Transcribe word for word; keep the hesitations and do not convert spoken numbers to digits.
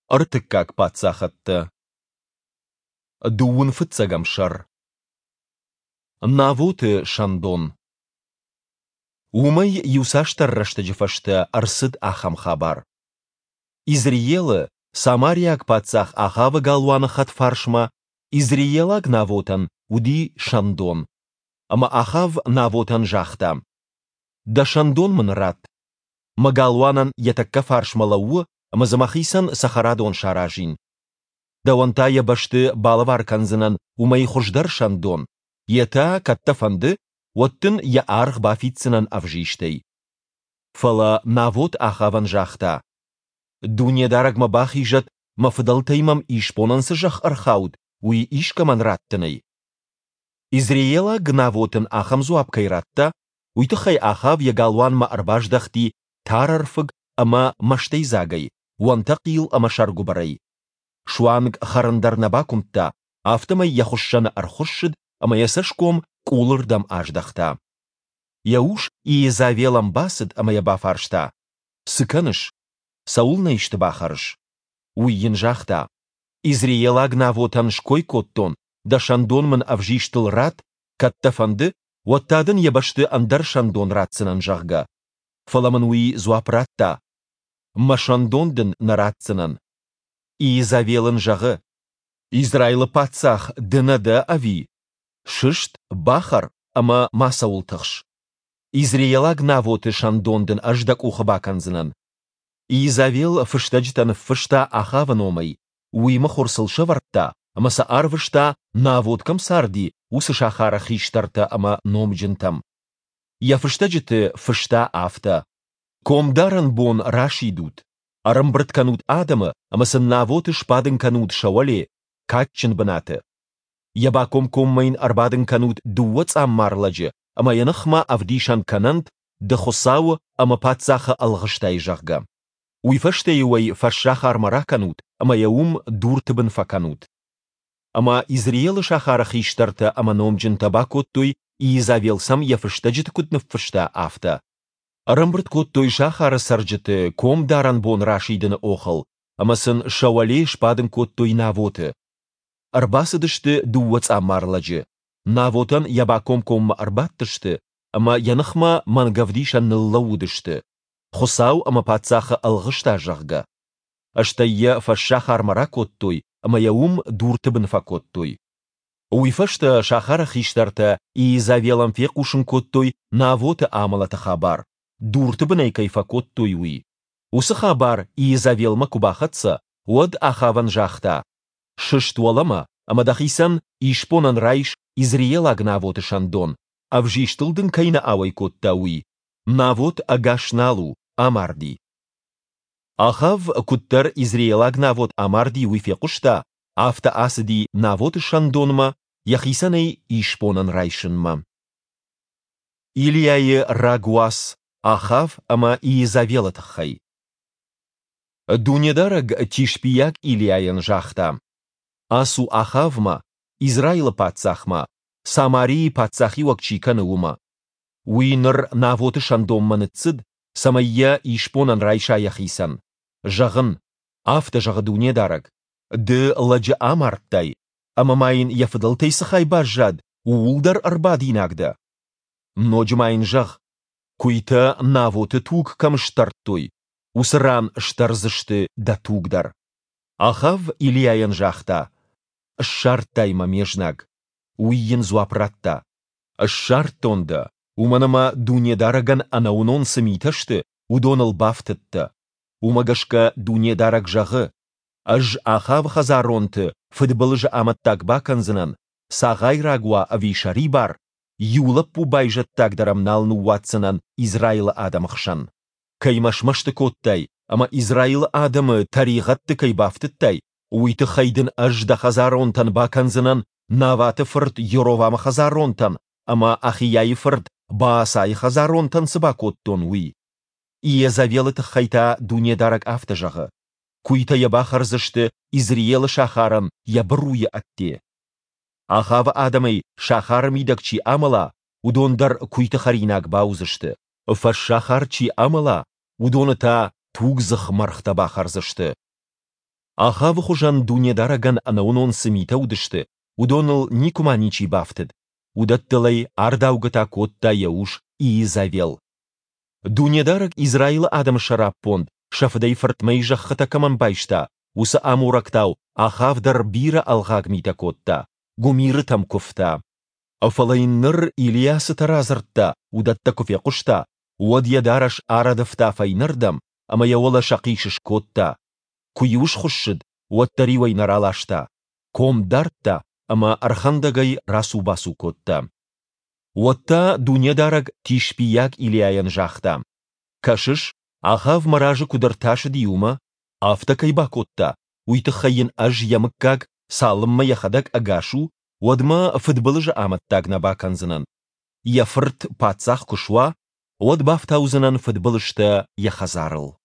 ыртыккак патсахатты. Дуун фыцагамшар. Навоты шандон. Умай юсаштар раштаджифашта арсыд ахам хабар. Изриелы Самарияк патсах ахавы галуаны хат фаршма, Изриелак навотан уди шандон. Ама ахав навотан жахта. Да шандон мынрат. Магалуанан ятакка фаршмалауы, ама замахисан сахарадон шаражин. Да вантая башты балавар канзынан умай хуждар шандон. Ета каттафанды, оттын я арх бафитсынан авжиштей. Фала навот ахаван жахта. Дуне дарагма бахижат мафдалтаймам ишпонансы жах архаут, уи ишкаман раттыной. Изриела гнавотын ахам зуапкайратта, уйтыхай ахав ягалуанма арбаждахти тарарфыг ама маштейзагай, уантақил ама шаргубарай. Шуанг харындарна бакумтта, автомай яхушшана архушшид, ама ясашком кулырдам аждахта. Яуш и завелам басыд ама ябафаршта. Сыканыш. Саулна ишты бахарыш. Уйин жахта. Изриела гнавотан шкой коттон, да шандонман авжиштыл рат, каттафанды, уаттадын ябашты андар шандон ратсынан жахга. Фаламан уи зуапратта. Ма шандондын наратсынан. И завелын жағы. Израилы патсах дынада ави. Шышт бахар, ама масаултықш. Изриела гнавоты шандондын аждак ухабаканзынан. Изавел фыштаджтан фышта ахаваномай, уима хорсылшы вартта, ама саар вышта наводкам сарди, усы шахара хиштарта ама номджентам. Я фыштаджты фышта афта. Комдаран бон рашидут, арамбртканут адама, ама сын навоты шпадын канут шавале, катчын банаты. Яба ком-коммайн арбадын канут дуац аммарладжы, ама янахма авдишан канант, да хосау ама патсаха алғыштай жағга. Уйфаштейуай фашаха армара канут, ама яум дуртыбын факанут. Ама изриелы шахара хиштарта ама номджин табакоттуй и изавелсам яфыштаджыты кутнып фышта афта. Арамбрт коттуй шахара сарджыты ком даран бон рашидыны охал, ама сын шавале шпадын коттуй навоты. Арбасыдышты дуац амарладжы. Навотан яба ком-комма арбаттышты, ама янахма мангавдишан ныллаудышты. Хосау ама патсаха алғышта жағга. Аштайя фашаха армара коттуй, ама яум дуртыбын факоттуй. Уйфашта шахара хиштарта и завелам фекушын коттуй навоты амалата хабар. Дуртыбын айкай факоттуй уй. Усы хабар и завелма кубахатса, од ахаван жахта. Шыштуалама, ама дахисан ишпонан райш изриелаг навоты шандон, а вжиштылдын кайна авай котта уй. Навот агашналу. Амарди. Ахав куттар изриелаг навод амарди уйфекушта, афта асыди навод шандонма, яхисанай ишпонан райшынма. Ильяе рагуас, ахав ама и завелатахай. Дунедараг тишпияк Ильяен жахта. Асу ахавма, Израила пацахма, Самарии пацахи вакчиканы ума. Уиныр навоты шандомманы цыд, самайя ишпонан райша яхисан. Жағын, афта жағы дуне дараг. Ды ладжы амарттай, амамайын яфыдылтай сахай бажад, уулдар арбадинагда. Ноджмайын жақ, куйта навоты туг камштарттой, усыран штарзышты да тугдар. Ахав Ильяен жахта. Шарттай мамежнаг, уйен зуапратта. Шартонда. Уманама дуне дараган анаунон самиташты, удонал бафтытты. Умагашка дуне дараг жағы. Аж ахав хазаронты, фыдбылжы аматтак баканзынан, сағай рагуа авишари бар, юлап пубайжат тагдарам налну уатсынан Израилы адамықшан. Каймашмашты коттай, ама Израилы адамы тарихатты кайбафтыттай, уйты хайдын ажда хазаронтан баканзынан, наваты фырт еровама хазаронтан, ама ахияй фырт Баасай хазаронтан сыбакоттон уй. Ие завелыты хайта дуне дараг афта жағы. Куйта яба харзышты Изриелы шахаран ябыруя атте. Ахава адамай шахарым идакчи амала, удондар куйта харинак баузышты. Фаш шахарчи амала, удоны та тугзых мархта бахарзышты. Ахав хужан дунедараган анаунон сымита удышты, удоныл никуманичи бафтыд. Удаттылай ардаугыта котта яуш и завел. Дунедараг Израил адам шараппонд, шафдай фартмай жаххата каманбайшта, уса амурактау, ахавдар бира алгагмита котта, гумиры там кофта. Афалайныр Ильясы таразыртта, удатта кофе кушта, уадьядараш арадыфта файнырдам, ама яола шақишыш котта. Куюш хушшыд, уаттари вайнаралашта, ком дартта, ама архандагай расу басу котта. Уатта дунедараг тишпияк Ильяян жахта. Кашыш, ахав маражы кудырташы диума, афта кайба котта, уйтыхайын аж ямыккак, салымма яхадак агашу, уадма фытбылыжы аматтагна баканзынан. Яфырт пацах кушва, уад бафтаузынан фытбылышта яхазарыл.